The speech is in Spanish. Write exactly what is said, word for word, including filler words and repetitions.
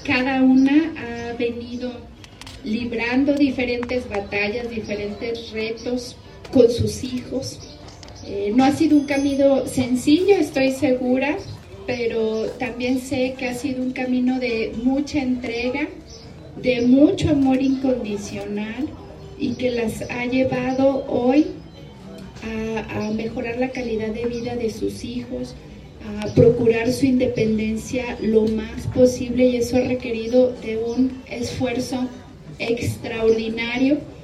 cada una ha venido librando diferentes batallas, diferentes retos con sus hijos. Eh, no ha sido un camino sencillo, estoy segura, pero también sé que ha sido un camino de mucha entrega, de mucho amor incondicional y que las ha llevado hoy a, a mejorar la calidad de vida de sus hijos, a procurar su independencia lo más posible, y eso ha requerido de un esfuerzo extraordinario